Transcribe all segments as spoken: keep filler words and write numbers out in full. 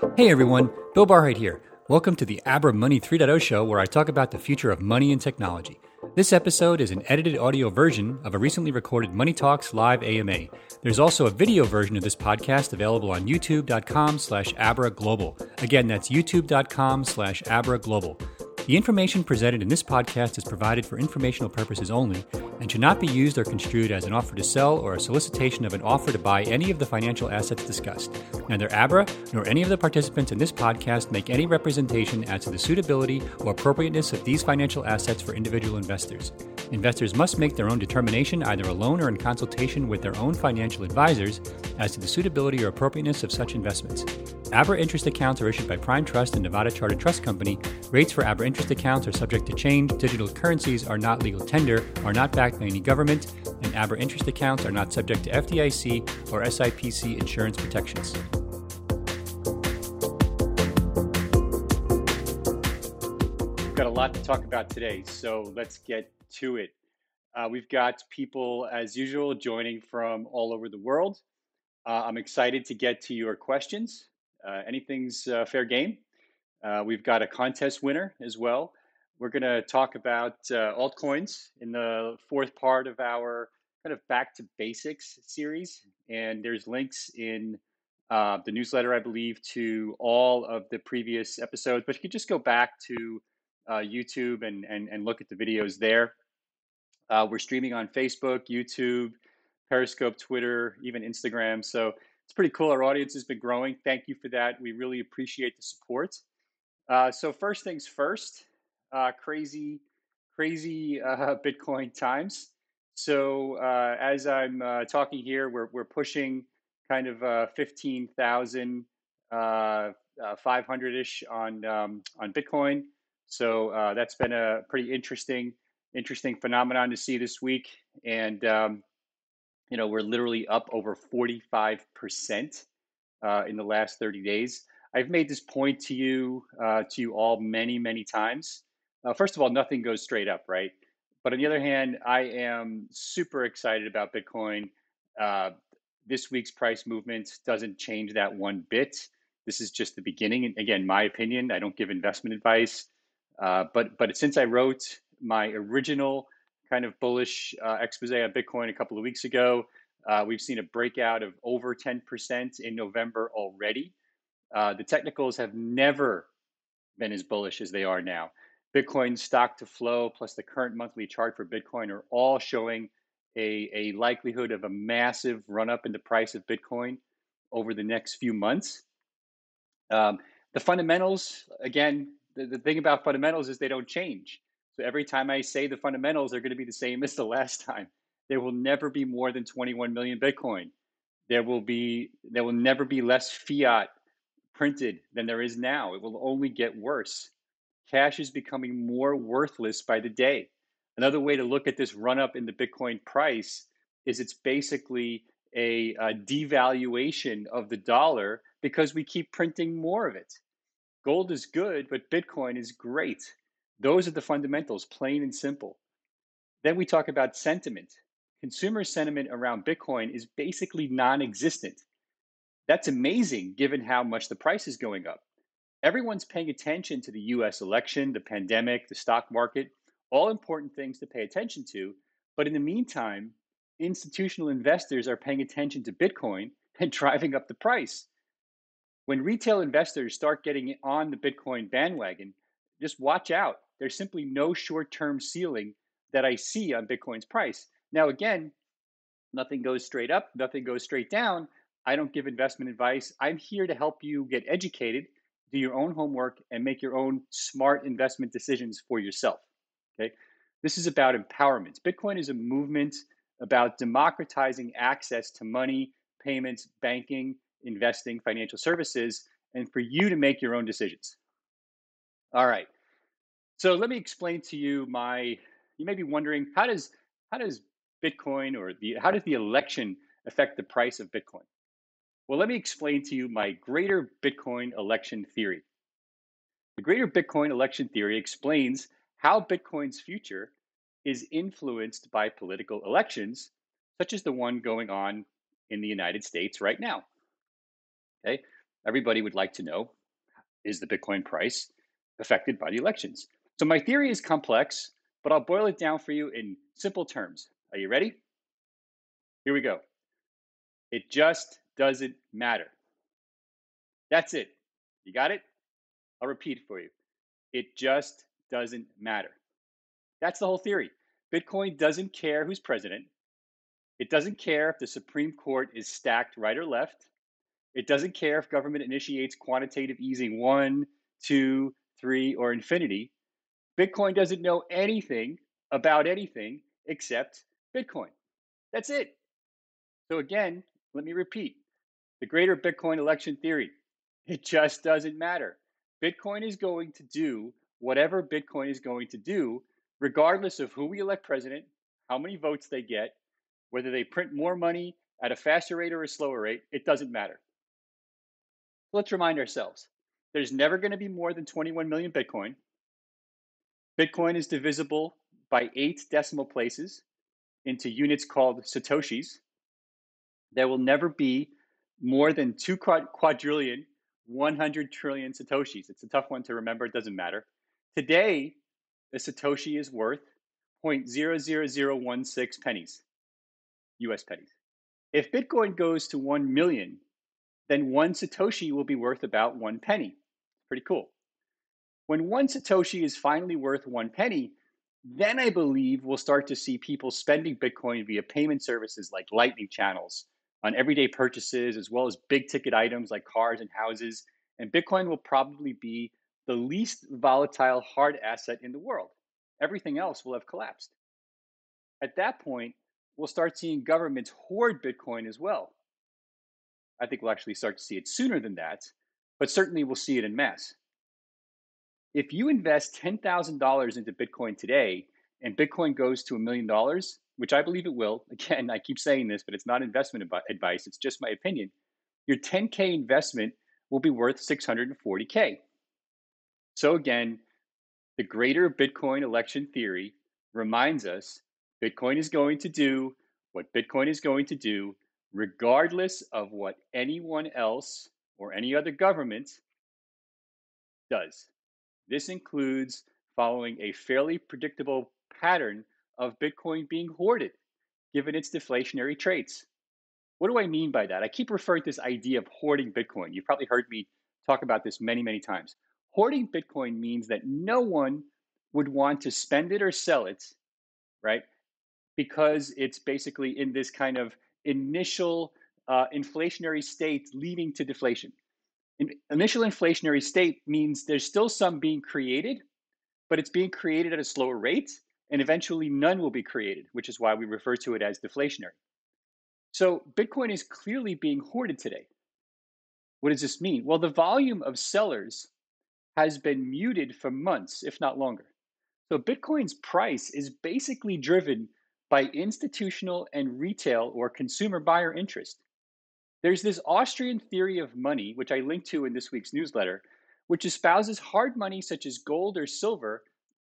Hey everyone, Bill Barheit here. Welcome to the Abra Money three point oh show where I talk about the future of money and technology. This episode is an edited audio version of a recently recorded Money Talks live A M A. There's also a video version of this podcast available on youtube.com slash Abra Global. Again, that's youtube.com slash Abra Global. The information presented in this podcast is provided for informational purposes only and should not be used or construed as an offer to sell or a solicitation of an offer to buy any of the financial assets discussed. Neither Abra nor any of the participants in this podcast make any representation as to the suitability or appropriateness of these financial assets for individual investors. Investors must make their own determination, either alone or in consultation with their own financial advisors, as to the suitability or appropriateness of such investments. Abra interest accounts are issued by Prime Trust and Nevada Chartered Trust Company. Rates for Abra interest accounts are subject to change. Digital currencies are not legal tender, are not backed by any government, and Abra interest accounts are not subject to F D I C or S I P C insurance protections. We've got a lot to talk about today, so let's get to it. Uh, we've got people, as usual, joining from all over the world. Uh, I'm excited to get to your questions. Uh, anything's uh, fair game. Uh, we've got a contest winner as well. We're going to talk about uh, altcoins in the fourth part of our kind of back to basics series. And there's links in uh, the newsletter, I believe, to all of the previous episodes. But you could just go back to uh, YouTube and, and, and look at the videos there. Uh, we're streaming on Facebook, YouTube, Periscope, Twitter, even Instagram. So it's pretty cool. Our audience has been growing. Thank you for that. We really appreciate the support. Uh, so first things first, uh, crazy, crazy uh, Bitcoin times. So uh, as I'm uh, talking here, we're we're pushing kind of uh, fifteen thousand five hundred ish on um, on Bitcoin. So uh, that's been a pretty interesting, interesting phenomenon to see this week. And um, you know, we're literally up over forty-five percent uh, in the last thirty days. I've made this point to you, uh, to you all many, many times. Uh, first of all, nothing goes straight up, right? But on the other hand, I am super excited about Bitcoin. Uh, this week's price movement doesn't change that one bit. This is just the beginning. And again, my opinion, I don't give investment advice. Uh, but but since I wrote my original kind of bullish uh, expose on Bitcoin a couple of weeks ago, uh, we've seen a breakout of over ten percent in November already. Uh, the technicals have never been as bullish as they are now. Bitcoin stock to flow plus the current monthly chart for Bitcoin are all showing a, a likelihood of a massive run up in the price of Bitcoin over the next few months. Um, the fundamentals, again, the, the thing about fundamentals is they don't change. So every time I say the fundamentals, they're going to be the same as the last time. There will never be more than twenty-one million Bitcoin. There will be, there will never be less fiat printed than there is now. It will only get worse. Cash is becoming more worthless by the day. Another way to look at this run up in the Bitcoin price is it's basically a, a devaluation of the dollar because we keep printing more of it. Gold is good, but Bitcoin is great. Those are the fundamentals, plain and simple. Then we talk about sentiment. Consumer sentiment around Bitcoin is basically non-existent. That's amazing given how much the price is going up. Everyone's paying attention to the U S election, the pandemic, the stock market, all important things to pay attention to. But in the meantime, institutional investors are paying attention to Bitcoin and driving up the price. When retail investors start getting on the Bitcoin bandwagon, just watch out. There's simply no short-term ceiling that I see on Bitcoin's price. Now, again, nothing goes straight up, nothing goes straight down. I don't give investment advice. I'm here to help you get educated, do your own homework, and make your own smart investment decisions for yourself. Okay? This is about empowerment. Bitcoin is a movement about democratizing access to money, payments, banking, investing, financial services, and for you to make your own decisions. All right. So let me explain to you my, you may be wondering, how does how does Bitcoin or the how does the election affect the price of Bitcoin? Well, let me explain to you my greater Bitcoin election theory. The greater Bitcoin election theory explains how Bitcoin's future is influenced by political elections, such as the one going on in the United States right now. Okay? Everybody would like to know, is the Bitcoin price affected by the elections? So my theory is complex, but I'll boil it down for you in simple terms. Are you ready? Here we go. It just doesn't matter. That's it. You got it? I'll repeat it for you. It just doesn't matter. That's the whole theory. Bitcoin doesn't care who's president. It doesn't care if the Supreme Court is stacked right or left. It doesn't care if government initiates quantitative easing one, two, three, or infinity. Bitcoin doesn't know anything about anything except Bitcoin. That's it. So, again, let me repeat the greater Bitcoin election theory. It just doesn't matter. Bitcoin is going to do whatever Bitcoin is going to do, regardless of who we elect president, how many votes they get, whether they print more money at a faster rate or a slower rate. It doesn't matter. Let's remind ourselves there's never going to be more than twenty-one million Bitcoin. Bitcoin is divisible by eight decimal places into units called Satoshis. There will never be more than two quadrillion, one hundred trillion Satoshis. It's a tough one to remember. It doesn't matter. Today, a Satoshi is worth zero point zero zero zero one six pennies, U S pennies. If Bitcoin goes to one million, then one Satoshi will be worth about one penny. Pretty cool. When one Satoshi is finally worth one penny, then I believe we'll start to see people spending Bitcoin via payment services like Lightning channels on everyday purchases, as well as big ticket items like cars and houses. And Bitcoin will probably be the least volatile hard asset in the world. Everything else will have collapsed. At that point, we'll start seeing governments hoard Bitcoin as well. I think we'll actually start to see it sooner than that, but certainly we'll see it in mass. If you invest ten thousand dollars into Bitcoin today and Bitcoin goes to a million dollars, which I believe it will, again, I keep saying this, but it's not investment advice, it's just my opinion, your ten K investment will be worth six hundred forty K. So again, the greater Bitcoin election theory reminds us Bitcoin is going to do what Bitcoin is going to do, regardless of what anyone else or any other government does. This includes following a fairly predictable pattern of Bitcoin being hoarded, given its deflationary traits. What do I mean by that? I keep referring to this idea of hoarding Bitcoin. You've probably heard me talk about this many, many times. Hoarding Bitcoin means that no one would want to spend it or sell it, right? Because it's basically in this kind of initial uh, inflationary state leading to deflation. In initial inflationary state means there's still some being created, but it's being created at a slower rate, and eventually none will be created, which is why we refer to it as deflationary. So Bitcoin is clearly being hoarded today. What does this mean? Well, the volume of sellers has been muted for months, if not longer. So Bitcoin's price is basically driven by institutional and retail or consumer buyer interest. There's this Austrian theory of money, which I link to in this week's newsletter, which espouses hard money such as gold or silver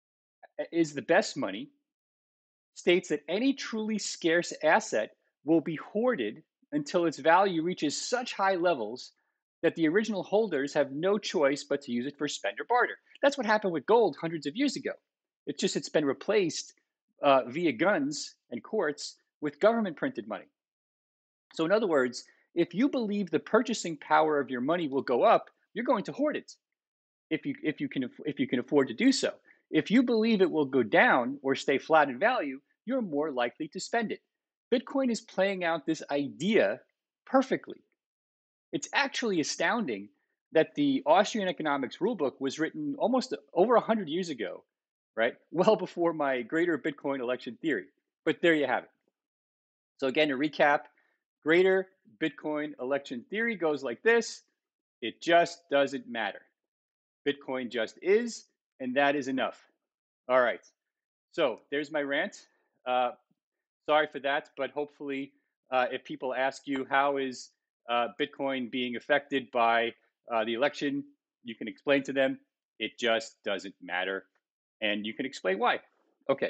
is the best money, states that any truly scarce asset will be hoarded until its value reaches such high levels that the original holders have no choice but to use it for spend or barter. That's what happened with gold hundreds of years ago. It's just it's been replaced uh, via guns and courts with government printed money. So, in other words, if you believe the purchasing power of your money will go up, you're going to hoard it if you if you can if you can afford to do so. If you believe it will go down or stay flat in value, you're more likely to spend it. Bitcoin is playing out this idea perfectly. It's actually astounding that the Austrian economics rulebook was written almost over one hundred years ago, right? Well before my greater Bitcoin election theory. But there you have it. So again, to recap, greater Bitcoin election theory goes like this. It just doesn't matter. Bitcoin just is, and that is enough. All right. So there's my rant. Uh, sorry for that, but hopefully, uh, if people ask you how is uh, Bitcoin being affected by uh, the election, you can explain to them it just doesn't matter, and you can explain why. Okay.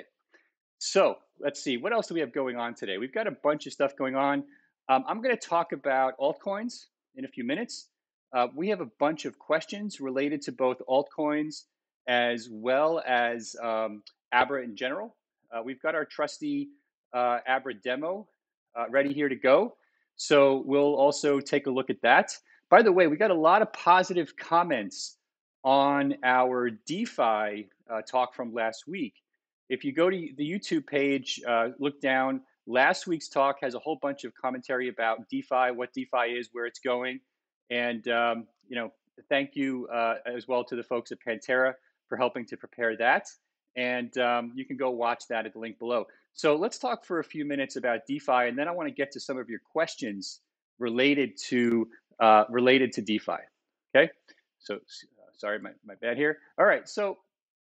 So let's see. What else do we have going on today? We've got a bunch of stuff going on. Um, I'm going to talk about altcoins in a few minutes. Uh, we have a bunch of questions related to both altcoins as well as um, Abra in general. Uh, we've got our trusty uh, Abra demo uh, ready here to go. So we'll also take a look at that. By the way, we got a lot of positive comments on our DeFi uh, talk from last week. If you go to the YouTube page, uh, look down. Last week's talk has a whole bunch of commentary about DeFi, what DeFi is, where it's going. And um, you know, thank you uh, as well to the folks at Pantera for helping to prepare that. And um, you can go watch that at the link below. So let's talk for a few minutes about DeFi, and then I want to get to some of your questions related to uh, related to DeFi. Okay. So uh, sorry, my, my bad here. All right. So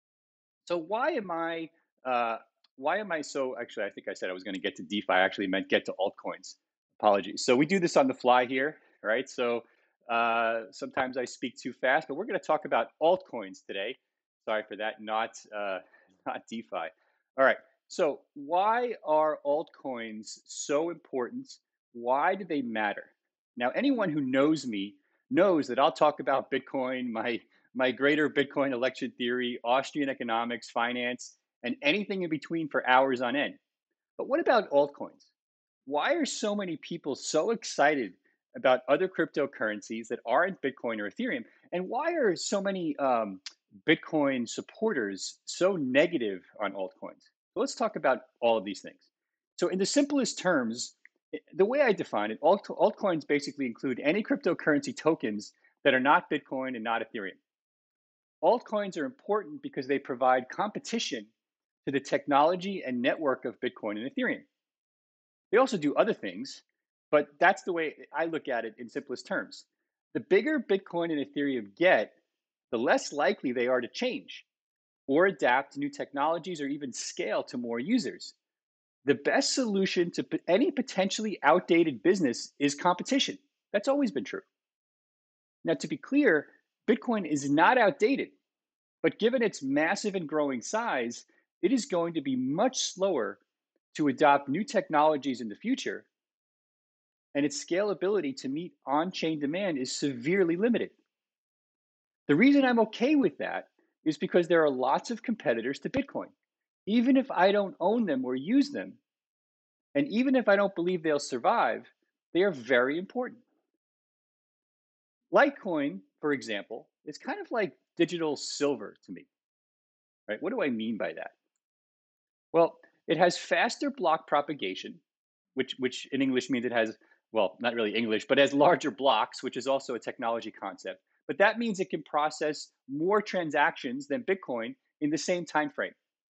so why am I uh, why am I so actually I think I said I was going to get to DeFi. I actually meant get to altcoins. Apologies. So we do this on the fly here, right? So uh, sometimes I speak too fast, but we're going to talk about altcoins today. Sorry for that, not uh, not DeFi. All right. So why are altcoins so important? Why do they matter? Now, anyone who knows me knows that I'll talk about Bitcoin, my my greater Bitcoin election theory, Austrian economics, finance, and anything in between for hours on end. But what about altcoins? Why are so many people so excited about other cryptocurrencies that aren't Bitcoin or Ethereum? And why are so many um, Bitcoin supporters so negative on altcoins? So let's talk about all of these things. So, in the simplest terms, i- the way I define it, alt- altcoins basically include any cryptocurrency tokens that are not Bitcoin and not Ethereum. Altcoins are important because they provide competition to the technology and network of Bitcoin and Ethereum. They also do other things, but that's the way I look at it in simplest terms. The bigger Bitcoin and Ethereum get, the less likely they are to change or adapt to new technologies or even scale to more users. The best solution to any potentially outdated business is competition. That's always been true. Now, to be clear, Bitcoin is not outdated. But given its massive and growing size, it is going to be much slower to adopt new technologies in the future, and its scalability to meet on chain demand is severely limited. The reason I'm okay with that is because there are lots of competitors to Bitcoin. Even if I don't own them or use them, and even if I don't believe they'll survive, they are very important. Litecoin, for example, is kind of like digital silver to me, right? What do I mean by that? Well, it has faster block propagation, which which in English means it has, well, not really English, but has larger blocks, which is also a technology concept. But that means it can process more transactions than Bitcoin in the same time frame.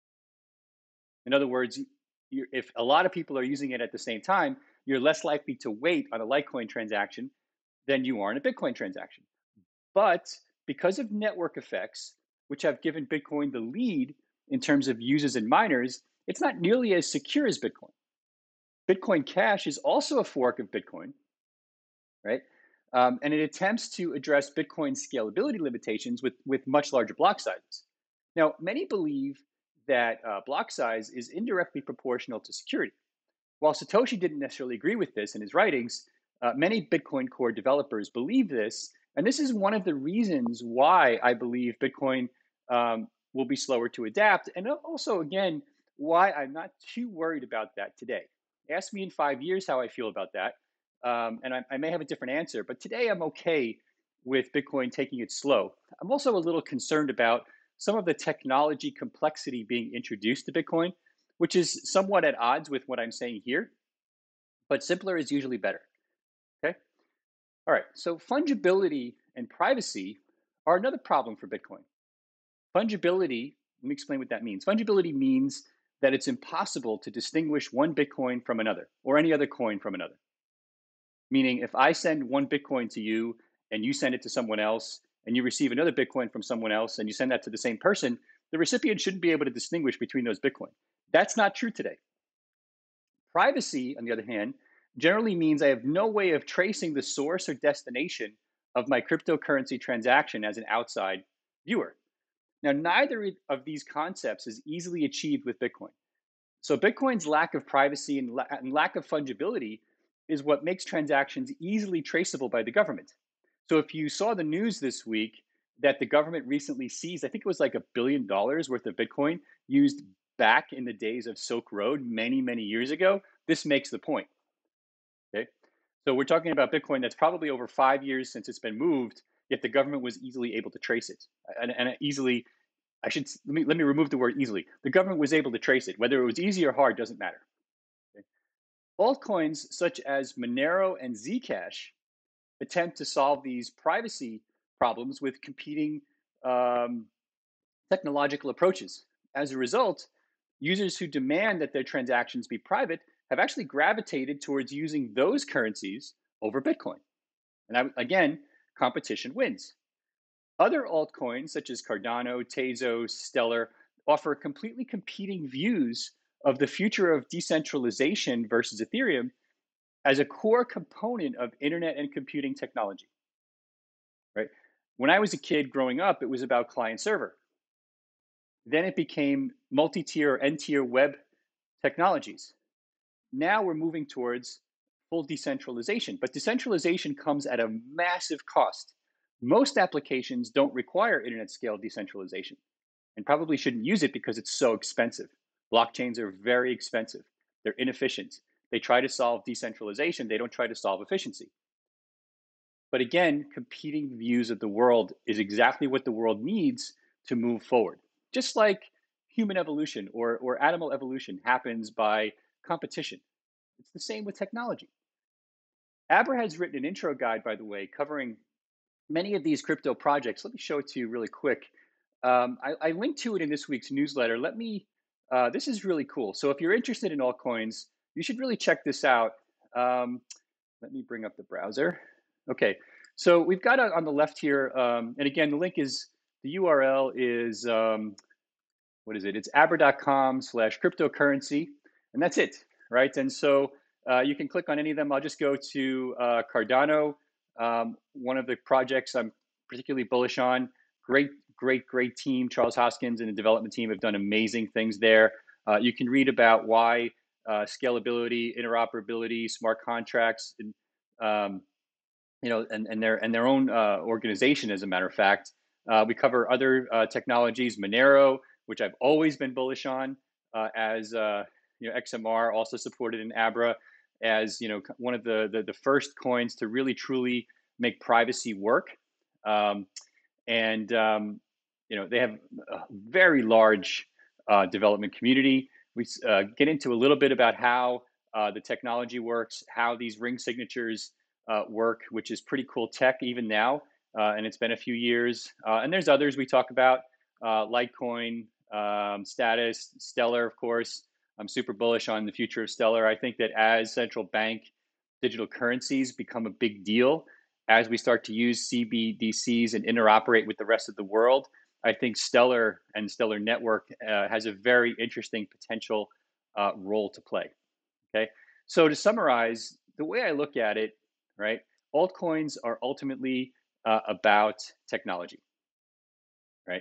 In other words, you if a lot of people are using it at the same time, you're less likely to wait on a Litecoin transaction than you are in a Bitcoin transaction. But because of network effects, which have given Bitcoin the lead in terms of users and miners, it's not nearly as secure as Bitcoin. Bitcoin Cash is also a fork of Bitcoin, right? Um, and it attempts to address Bitcoin's scalability limitations with, with much larger block sizes. Now, many believe that uh, block size is indirectly proportional to security. While Satoshi didn't necessarily agree with this in his writings, uh, many Bitcoin Core developers believe this. And this is one of the reasons why I believe Bitcoin um, will be slower to adapt. And also, again, why I'm not too worried about that today. Ask me in five years how I feel about that. Um, and I, I may have a different answer, but today I'm okay with Bitcoin taking it slow. I'm also a little concerned about some of the technology complexity being introduced to Bitcoin, which is somewhat at odds with what I'm saying here, but simpler is usually better. Okay. All right. So fungibility and privacy are another problem for Bitcoin. Fungibility, let me explain what that means. Fungibility means that it's impossible to distinguish one Bitcoin from another or any other coin from another. Meaning, if I send one Bitcoin to you and you send it to someone else and you receive another Bitcoin from someone else and you send that to the same person, the recipient shouldn't be able to distinguish between those Bitcoin. That's not true today. Privacy, on the other hand, generally means I have no way of tracing the source or destination of my cryptocurrency transaction as an outside viewer. Now, neither of these concepts is easily achieved with Bitcoin. So, Bitcoin's lack of privacy and, la- and lack of fungibility is what makes transactions easily traceable by the government. So if you saw the news this week that the government recently seized, I think it was like a billion dollars worth of Bitcoin used back in the days of Silk Road many, many years ago, this makes the point. Okay. So we're talking about Bitcoin that's probably over five years since it's been moved, yet the government was easily able to trace it. And, and easily, I should let me let me remove the word easily. The government was able to trace it. Whether it was easy or hard doesn't matter. Okay? Altcoins such as Monero and Zcash attempt to solve these privacy problems with competing um, technological approaches. As a result, users who demand that their transactions be private have actually gravitated towards using those currencies over Bitcoin. And I, again, competition wins. Other altcoins, such as Cardano, Tezos, Stellar, offer completely competing views of the future of decentralization versus Ethereum as a core component of internet and computing technology. Right? When I was a kid growing up, it was about client server. Then it became multi-tier or n-tier web technologies. Now we're moving towards full decentralization, but decentralization comes at a massive cost. Most applications don't require internet scale decentralization and probably shouldn't use it because it's so expensive. Blockchains are very expensive. They're inefficient. They try to solve decentralization, they don't try to solve efficiency. But again, competing views of the world is exactly what the world needs to move forward. Just like human evolution or, or animal evolution happens by competition. It's the same with technology. Abra has written an intro guide, by the way, covering many of these crypto projects. Let me show it to you really quick. Um, I, I linked to it in this week's newsletter. Let me, uh, this is really cool. So if you're interested in altcoins, you should really check this out. Um, let me bring up the browser. Okay, so we've got a, on the left here, um, and again, the link is, the U R L is, um, what is it? It's abra.com slash cryptocurrency, and that's it, right? And so uh, you can click on any of them. I'll just go to uh, Cardano, um, one of the projects I'm particularly bullish on. Great, great, great team. Charles Hoskins and the development team have done amazing things there. Uh, you can read about why uh, scalability, interoperability, smart contracts, and um, you know, and, and their and their own uh, organization, as a matter of fact. Uh, we cover other uh, technologies, Monero, which I've always been bullish on, uh, as uh, you know, X M R also supported in Abra, as you know, one of the the, the first coins to really truly make privacy work, um, and um, you know, they have a very large uh, development community. We uh, get into a little bit about how uh, the technology works, how these ring signatures uh, work, which is pretty cool tech even now. Uh, and it's been a few years. Uh, and there's others we talk about, uh, Litecoin, um, Status, Stellar, of course. I'm super bullish on the future of Stellar. I think that as central bank digital currencies become a big deal, as we start to use C B D Cs and interoperate with the rest of the world, I think Stellar and Stellar Network uh, has a very interesting potential uh, role to play. Okay, so to summarize, the way I look at it, right, altcoins are ultimately uh, about technology, right?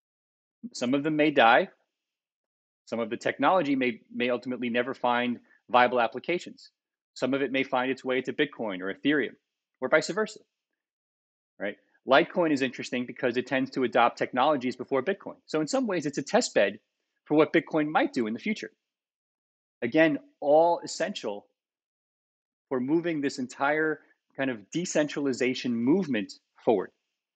Some of them may die. Some of the technology may may ultimately never find viable applications. Some of it may find its way to Bitcoin or Ethereum, or vice versa, right? Litecoin is interesting because it tends to adopt technologies before Bitcoin. So in some ways, it's a test bed for what Bitcoin might do in the future. Again, all essential for moving this entire kind of decentralization movement forward.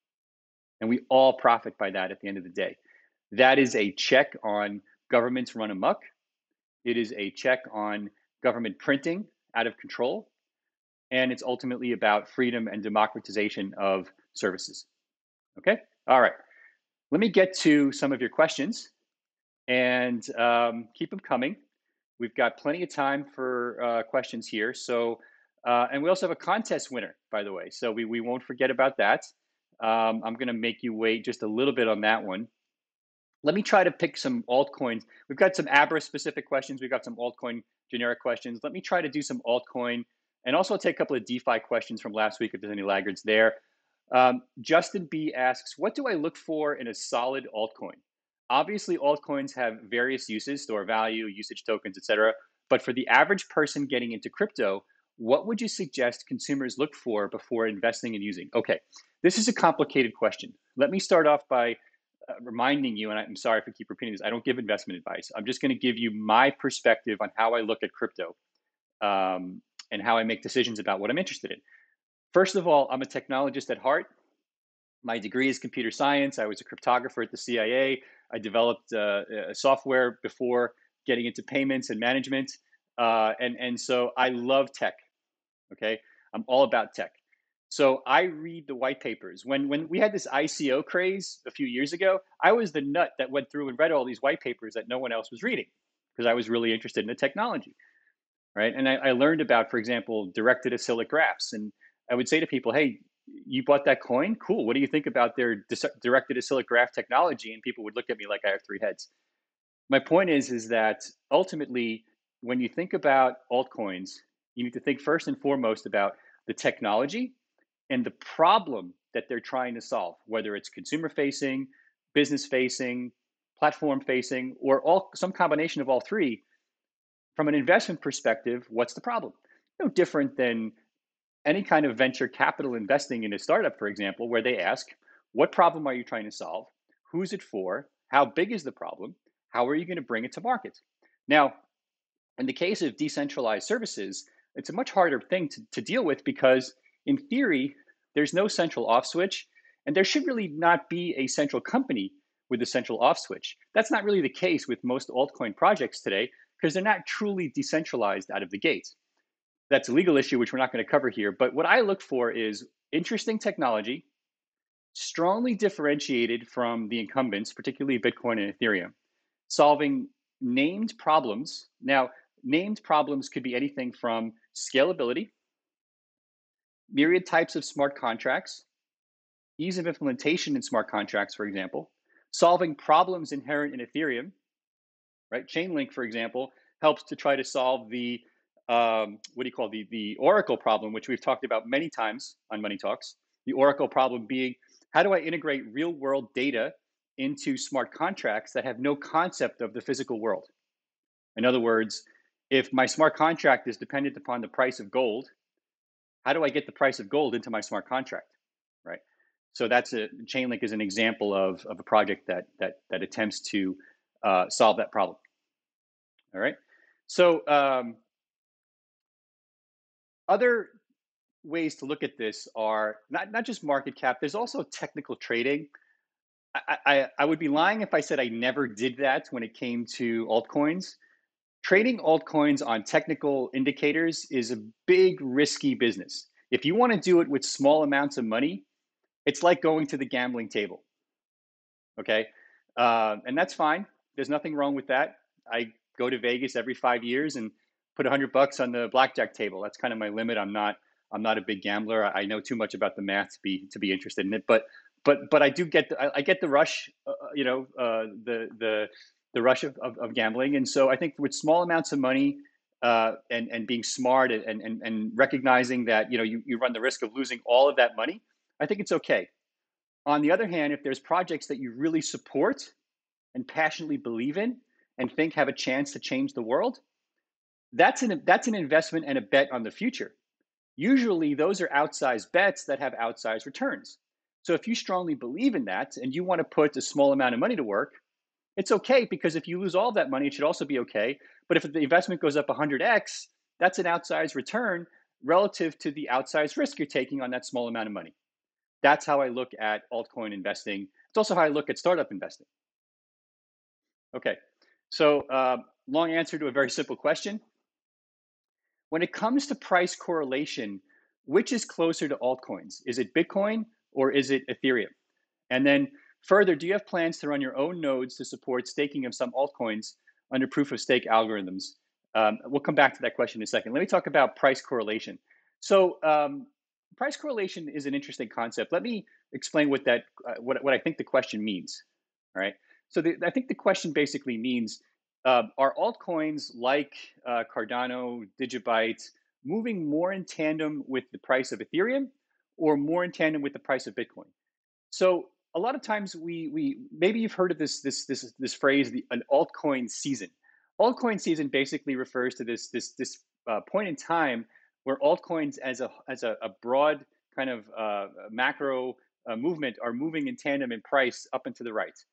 And we all profit by that at the end of the day. That is a check on governments run amok. It is a check on government printing out of control. And it's ultimately about freedom and democratization of services. Okay? All right. Let me get to some of your questions and um, keep them coming. We've got plenty of time for uh, questions here. So, uh, and we also have a contest winner, by the way. So we, we won't forget about that. Um, I'm going to make you wait just a little bit on that one. Let me try to pick some altcoins. We've got some Abra specific questions. We've got some altcoin generic questions. Let me try to do some altcoin, and also I'll take a couple of DeFi questions from last week if there's any laggards there. Um, Justin B asks, what do I look for in a solid altcoin? Obviously, altcoins have various uses, store value, usage tokens, et cetera. But for the average person getting into crypto, what would you suggest consumers look for before investing and using? Okay, this is a complicated question. Let me start off by uh, reminding you, and I'm sorry if I keep repeating this, I don't give investment advice. I'm just going to give you my perspective on how I look at crypto, um, and how I make decisions about what I'm interested in. First of all, I'm a technologist at heart. My degree is computer science. I was a cryptographer at the C I A. I I developed uh, a software before getting into payments and management. Uh, and, and so I love tech. Okay. I'm all about tech. So I read the white papers. When, when we had this I C O craze a few years ago, I was the nut that went through and read all these white papers that no one else was reading because I was really interested in the technology. Right. And I, I learned about, for example, directed acyclic graphs. And I would say to people, hey, you bought that coin? Cool. What do you think about their dis- directed acyclic graph technology? And people would look at me like I have three heads. My point is, is that ultimately, when you think about altcoins, you need to think first and foremost about the technology and the problem that they're trying to solve, whether it's consumer facing, business facing, platform facing, or all some combination of all three. From an investment perspective, what's the problem? No different than any kind of venture capital investing in a startup, for example, where they ask, what problem are you trying to solve? Who's it for? How big is the problem? How are you going to bring it to market? Now, in the case of decentralized services, it's a much harder thing to, to deal with because, in theory, there's no central off switch, and there should really not be a central company with a central off switch. That's not really the case with most altcoin projects today because they're not truly decentralized out of the gate. That's a legal issue, which we're not going to cover here. But what I look for is interesting technology, strongly differentiated from the incumbents, particularly Bitcoin and Ethereum, solving named problems. Now, named problems could be anything from scalability, myriad types of smart contracts, ease of implementation in smart contracts, for example, solving problems inherent in Ethereum, right? Chainlink, for example, helps to try to solve the um, what do you call the the Oracle problem, which we've talked about many times on Money Talks. The Oracle problem being, how do I integrate real world data into smart contracts that have no concept of the physical world? In other words, if my smart contract is dependent upon the price of gold, how do I get the price of gold into my smart contract, right? So that's a Chainlink is an example of, of a project that that that attempts to uh, solve that problem. All right. So um, other ways to look at this are not not just market cap. There's also technical trading. I, I, I would be lying if I said I never did that when it came to altcoins. Trading altcoins on technical indicators is a big risky business. If you want to do it with small amounts of money, it's like going to the gambling table. Okay, uh, and that's fine. There's nothing wrong with that. I go to Vegas every five years and put a hundred bucks on the blackjack table. That's kind of my limit. I'm not I'm not a big gambler. I know too much about the math to be to be interested in it. But but but I do get the, I, I get the rush. Uh, you know, uh, the the the rush of, of, of gambling. And so I think with small amounts of money, uh, and and being smart and and and recognizing that you know you, you run the risk of losing all of that money, I think it's okay. On the other hand, if there's projects that you really support and passionately believe in and think have a chance to change the world, that's an that's an investment and a bet on the future. Usually those are outsized bets that have outsized returns. So if you strongly believe in that and you want to put a small amount of money to work, it's okay because if you lose all that money, it should also be okay. But if the investment goes up one hundred x, that's an outsized return relative to the outsized risk you're taking on that small amount of money. That's how I look at altcoin investing. It's also how I look at startup investing. Okay, so uh, long answer to a very simple question. When it comes to price correlation, which is closer to altcoins? Is it Bitcoin or is it Ethereum? And then further, do you have plans to run your own nodes to support staking of some altcoins under proof of stake algorithms? Um, we'll come back to that question in a second. Let me talk about price correlation. So um, price correlation is an interesting concept. Let me explain what that uh, what, what I think the question means. All right. So the, I think the question basically means, uh, are altcoins like uh, Cardano, Digibyte moving more in tandem with the price of Ethereum or more in tandem with the price of Bitcoin? So a lot of times we we maybe you've heard of this this this this phrase, the an altcoin season. Altcoin season basically refers to this this this uh, point in time where altcoins as a as a, a broad kind of uh, macro uh, movement are moving in tandem in price up and to the right.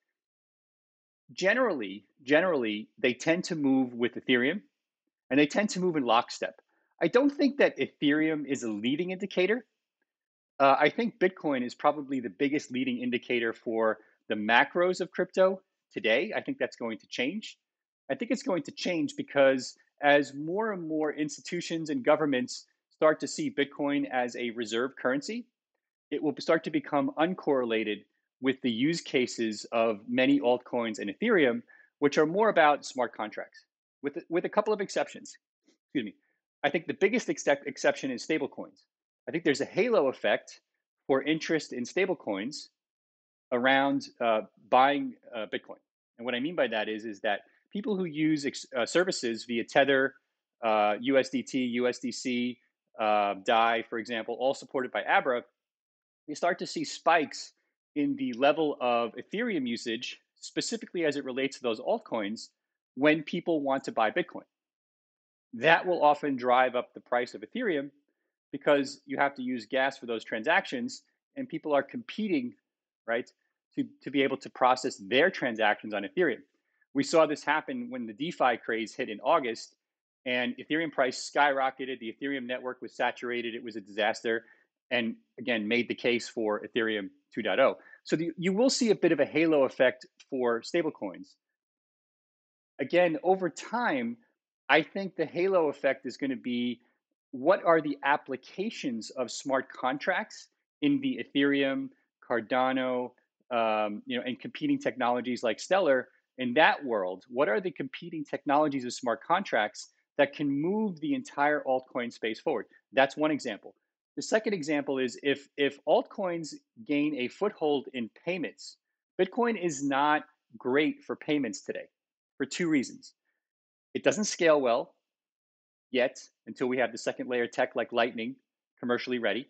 Generally, generally, they tend to move with Ethereum and they tend to move in lockstep. I don't think that Ethereum is a leading indicator. Uh, I think Bitcoin is probably the biggest leading indicator for the macros of crypto today. I think that's going to change. I think it's going to change because as more and more institutions and governments start to see Bitcoin as a reserve currency, it will start to become uncorrelated with the use cases of many altcoins and Ethereum, which are more about smart contracts, with, with a couple of exceptions. Excuse me. I think the biggest ex- exception is stablecoins. I think there's a halo effect for interest in stablecoins around uh, buying uh, Bitcoin. And what I mean by that is, is that people who use ex- uh, services via Tether, uh, U S D T, U S D C, uh, D A I, for example, all supported by Abra, you start to see spikes in the level of Ethereum usage, specifically as it relates to those altcoins, when people want to buy Bitcoin. That will often drive up the price of Ethereum because you have to use gas for those transactions, and people are competing, right, to, to be able to process their transactions on Ethereum. We saw this happen when the DeFi craze hit in August, and Ethereum price skyrocketed. The Ethereum network was saturated. It was a disaster, and again, made the case for Ethereum 2.0. So the, you will see a bit of a halo effect for stablecoins. Again, over time, I think the halo effect is going to be what are the applications of smart contracts in the Ethereum, Cardano, um, you know, and competing technologies like Stellar. In that world, what are the competing technologies of smart contracts that can move the entire altcoin space forward? That's one example. The second example is if if altcoins gain a foothold in payments, Bitcoin is not great for payments today for two reasons. It doesn't scale well yet until we have the second layer tech like Lightning commercially ready.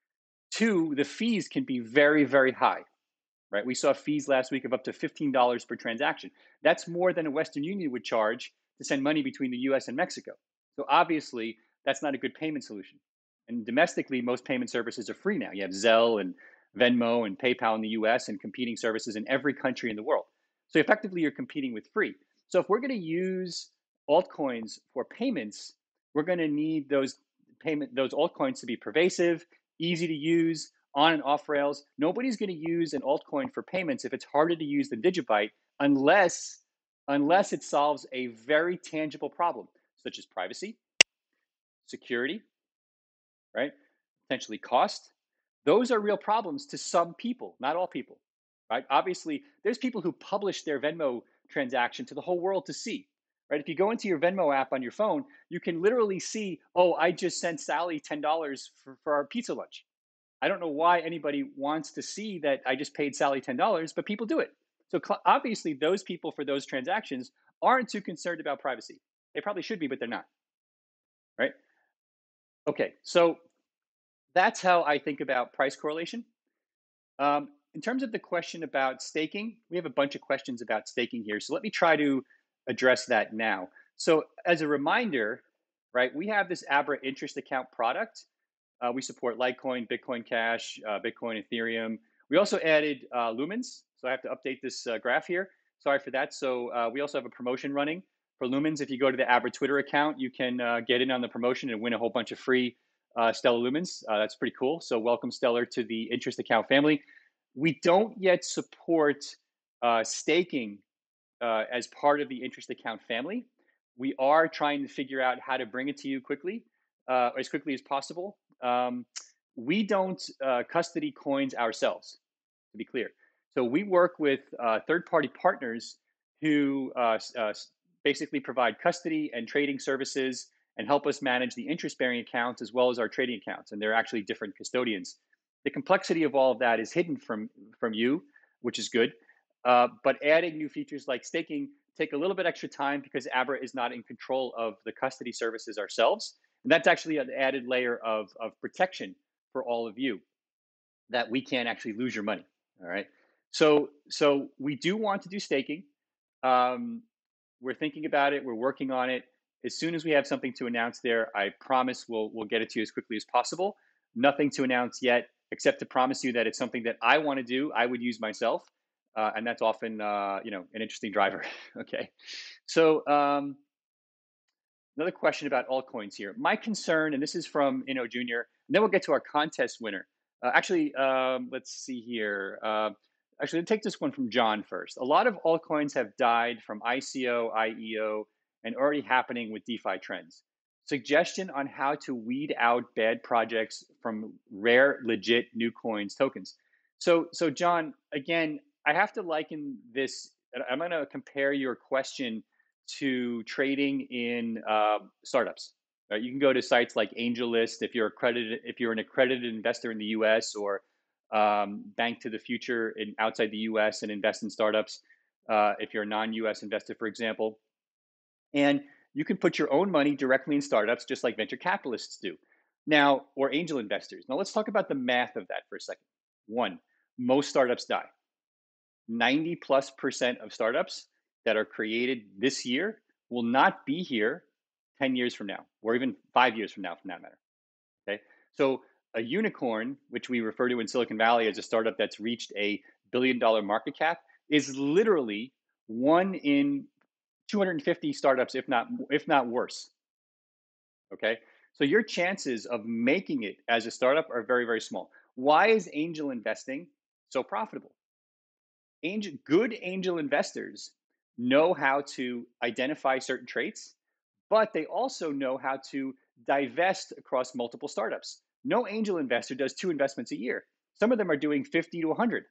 Two, the fees can be very, very high, right? We saw fees last week of up to fifteen dollars per transaction. That's more than a Western Union would charge to send money between the U S and Mexico. So obviously, that's not a good payment solution. And domestically, most payment services are free now. You have Zelle and Venmo and PayPal in the U S and competing services in every country in the world. So effectively, you're competing with free. So if we're going to use altcoins for payments, we're going to need those payment those altcoins to be pervasive, easy to use, on and off rails. Nobody's going to use an altcoin for payments if it's harder to use than Digibyte, unless unless it solves a very tangible problem, such as privacy, security, right? Potentially cost. Those are real problems to some people, not all people, right? Obviously, there's people who publish their Venmo transaction to the whole world to see, right? If you go into your Venmo app on your phone, you can literally see, oh, I just sent Sally ten dollars for, for our pizza lunch. I don't know why anybody wants to see that I just paid Sally ten dollars, but people do it. So obviously, those people for those transactions aren't too concerned about privacy. They probably should be, but they're not, right? Okay, so that's how I think about price correlation. Um, in terms of the question about staking, we have a bunch of questions about staking here. So let me try to address that now. So as a reminder, right, we have this Abra interest account product. Uh, we support Litecoin, Bitcoin Cash, uh, Bitcoin, Ethereum. We also added uh, Lumens. So I have to update this uh, graph here. Sorry for that. So uh, we also have a promotion running for Lumens. If you go to the Abra Twitter account, you can uh, get in on the promotion and win a whole bunch of free uh, Stellar Lumens. Uh, that's pretty cool. So welcome, Stellar, to the interest account family. We don't yet support uh, staking uh, as part of the interest account family. We are trying to figure out how to bring it to you quickly, uh, as quickly as possible. Um, we don't uh, custody coins ourselves, to be clear. So we work with uh, third-party partners who uh, uh, basically provide custody and trading services and help us manage the interest-bearing accounts as well as our trading accounts. And they're actually different custodians. The complexity of all of that is hidden from, from you, which is good. Uh, but adding new features like staking take a little bit extra time because Abra is not in control of the custody services ourselves. And that's actually an added layer of, of protection for all of you, that we can't actually lose your money. All right. So so we do want to do staking. Um, we're thinking about it. We're working on it. As soon as we have something to announce there, I promise we'll we'll get it to you as quickly as possible. Nothing to announce yet, except to promise you that it's something that I want to do. I would use myself, uh, and that's often uh, you know an interesting driver. Okay, so um, another question about altcoins here. My concern, and this is from Inno Junior, and then we'll get to our contest winner. Uh, actually, um, let's see here. Uh, actually, let's take this one from John first. A lot of altcoins have died from I C O, I E O, and already happening with DeFi trends. Suggestion on how to weed out bad projects from rare, legit new coins tokens. So, so John, again, I have to liken this. I'm going to compare your question to trading in uh, startups. Right? You can go to sites like AngelList if you're accredited, if you're an accredited investor in the U S, or um, Bank to the Future in outside the U S and invest in startups. Uh, if you're a non-U S investor, for example, and you can put your own money directly in startups, just like venture capitalists do now, or angel investors. Now, let's talk about the math of that for a second. One, most startups die. ninety plus percent of startups that are created this year will not be here ten years from now, or even five years from now, for that matter. Okay. So a unicorn, which we refer to in Silicon Valley as a startup that's reached a billion dollar market cap, is literally one in two hundred fifty startups, if not if not worse. Okay. So your chances of making it as a startup are very, very small. Why is angel investing so profitable? Angel, good angel investors know how to identify certain traits, but they also know how to divest across multiple startups. No angel investor does two investments a year. Some of them are doing fifty to one hundred,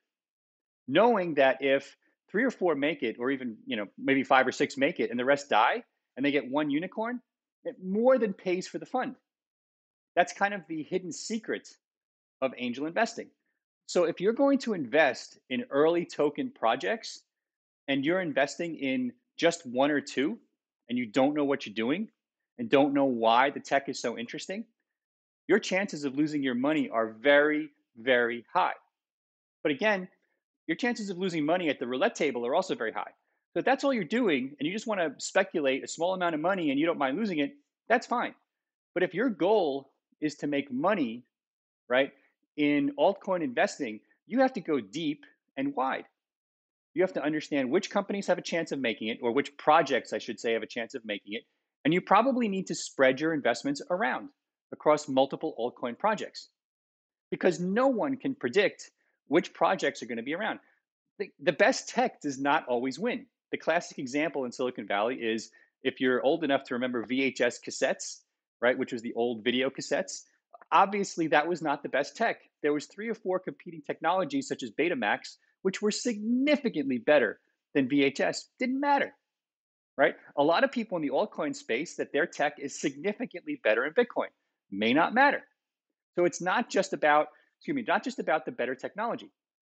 knowing that if three or four make it, or even you know maybe five or six make it, and the rest die, and they get one unicorn, it more than pays for the fund. That's kind of the hidden secret of angel investing. So if you're going to invest in early token projects, and you're investing in just one or two, and you don't know what you're doing and don't know why the tech is so interesting, your chances of losing your money are very, very high. But again, your chances of losing money at the roulette table are also very high. So if that's all you're doing and you just want to speculate a small amount of money and you don't mind losing it, that's fine. But if your goal is to make money, right, in altcoin investing, you have to go deep and wide. You have to understand which companies have a chance of making it, or which projects, I should say, have a chance of making it. And you probably need to spread your investments around across multiple altcoin projects, because no one can predict which projects are going to be around. The, the best tech does not always win. The classic example in Silicon Valley is, if you're old enough to remember V H S cassettes, right, which was the old video cassettes. Obviously, that was not the best tech. There was three or four competing technologies, such as Betamax, which were significantly better than V H S. Didn't matter, right? A lot of people in the altcoin space that their tech is significantly better in Bitcoin. May not matter. So it's not just about, excuse me, not just about the better technology.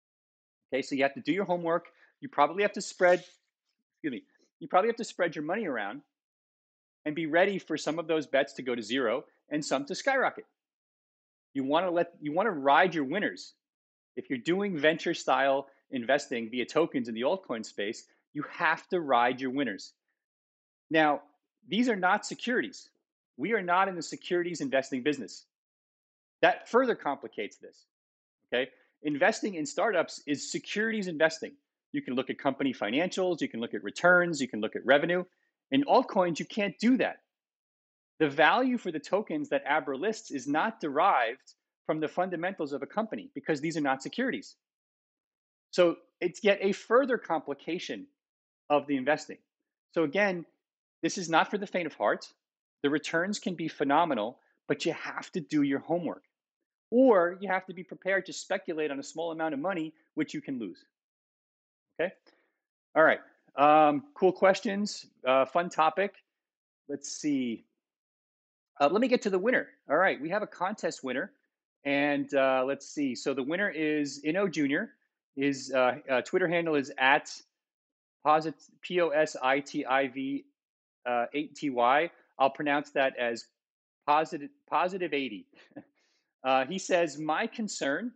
Okay, so you have to do your homework. You probably have to spread, excuse me, you probably have to spread your money around and be ready for some of those bets to go to zero and some to skyrocket. You want to let you want to ride your winners. If you're doing venture style investing via tokens in the altcoin space, you have to ride your winners. Now, these are not securities. We are not in the securities investing business. That further complicates this. Okay? Investing in startups is securities investing. You can look at company financials, you can look at returns, you can look at revenue. In altcoins, you can't do that. The value for the tokens that Abra lists is not derived from the fundamentals of a company, because these are not securities. So it's yet a further complication of the investing. So again, this is not for the faint of heart. The returns can be phenomenal, but you have to do your homework. Or you have to be prepared to speculate on a small amount of money, which you can lose. Okay? All right. Um, cool questions. Uh, fun topic. Let's see. Uh, let me get to the winner. All right. We have a contest winner. And uh, let's see. So the winner is Inno Junior. His uh, uh, Twitter handle is at posit, P O S I T I V uh, eight T Y. I'll pronounce that as positive, positive eighty. Uh, he says, my concern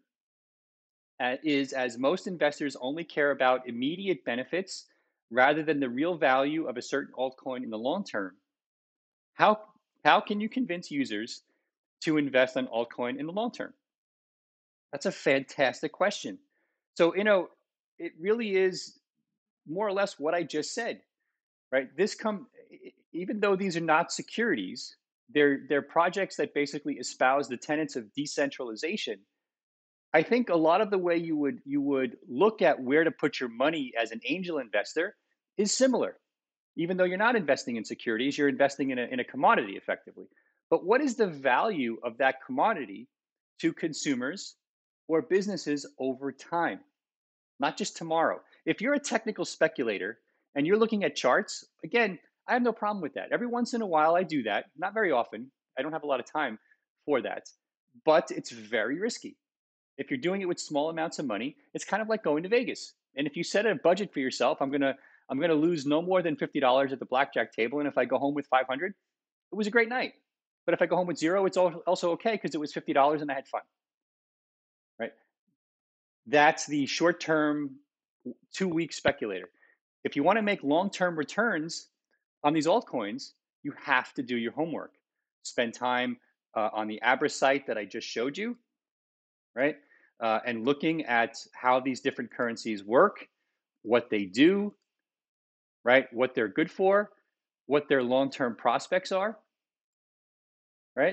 uh, is, as most investors only care about immediate benefits rather than the real value of a certain altcoin in the long term. How how can you convince users to invest on altcoin in the long term? That's a fantastic question. So, you know, it really is more or less what I just said, right? This come e- e- even though these are not securities, they're they're projects that basically espouse the tenets of decentralization. I think a lot of the way you would you would look at where to put your money as an angel investor is similar. Even though you're not investing in securities, you're investing in a, in a commodity effectively. But what is the value of that commodity to consumers or businesses over time, not just tomorrow? If you're a technical speculator and you're looking at charts, again, I have no problem with that. Every once in a while, I do that, not very often. I don't have a lot of time for that, but it's very risky. If you're doing it with small amounts of money, it's kind of like going to Vegas. And if you set a budget for yourself, I'm gonna I'm gonna lose no more than fifty dollars at the blackjack table, and if I go home with five hundred, it was a great night. But if I go home with zero, it's also okay because it was fifty dollars and I had fun, right? That's the short-term, two-week speculator. If you want to make long-term returns on these altcoins, you have to do your homework. Spend time uh, on the Abra site that I just showed you, right? Uh, and looking at how these different currencies work, what they do, right? What they're good for, what their long term prospects are, right?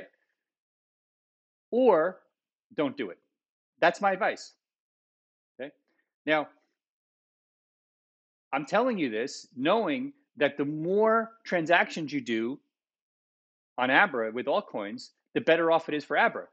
Or don't do it. That's my advice. Okay. Now, I'm telling you this knowing that the more transactions you do on Abra with altcoins, the better off it is for Abra.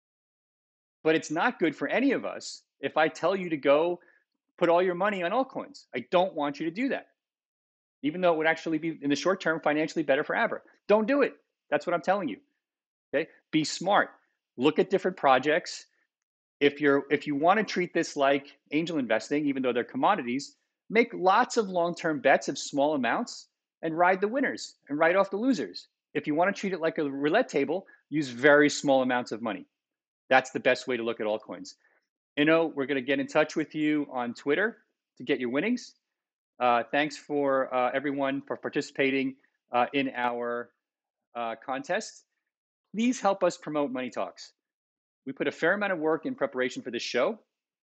But it's not good for any of us if I tell you to go put all your money on altcoins. I don't want you to do that, even though it would actually be in the short term financially better for Abra. Don't do it. That's what I'm telling you. Okay? Be smart. Look at different projects. If you're if you want to treat this like angel investing, even though they're commodities, make lots of long-term bets of small amounts and ride the winners and write off the losers. If you want to treat it like a roulette table, use very small amounts of money. That's the best way to look at altcoins. You know, we're going to get in touch with you on Twitter to get your winnings. Uh, thanks for uh, everyone for participating uh, in our uh, contest. Please help us promote Money Talks. We put a fair amount of work in preparation for this show,